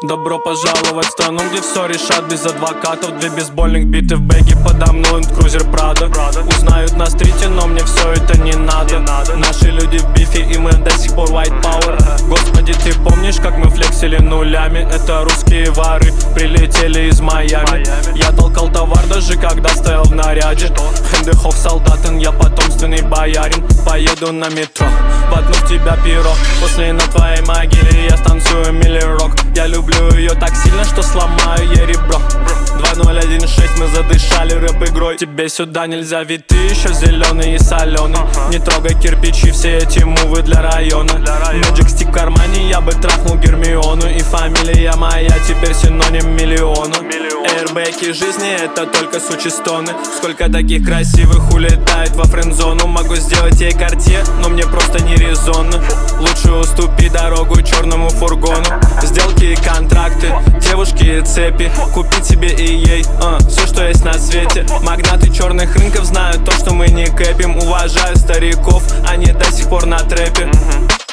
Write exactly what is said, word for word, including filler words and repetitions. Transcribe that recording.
Добро пожаловать в страну, где все решат без адвокатов. Две бейсбольных биты в бэге, подо мной крузер Прада. Узнают на стрите, но мне все это не надо. Наши люди в бифе, и мы до сих пор white power. Господи, ты помнишь, как мы флексили нулями? Это русские воры, прилетели из Майами. Я толкал товар, даже когда стоял в наряде. Хендехов солдатен, я потомственный боярин. Поеду на метро, воткну в тебя перо. После на твоей могиле я станцую милли-рок. Я люблю ее так сильно, что сломаю ей ребро. Два ноль один шесть, мы задышали рэп-игрой. Тебе сюда нельзя, ведь ты еще зеленый и соленый. Не трогай кирпичи, все эти мувы для района. Magic Stick в кармане, я бы трахнул Гермиону. И фамилия моя теперь синоним миллиону. Эйрбэки жизни — это только сучистоны. Сколько таких красивых улетает во френд-зону. Могу сделать ей Cartier, но мне просто не резонно. Лучше уступи дорогу черному фургону. Сделки и контракты, девушки и цепи. Купить себе и ей, uh, все, что есть на свете. Магнаты черных рынков знают то, что мы не кэпим. Уважаю стариков, они до сих пор на трэпе.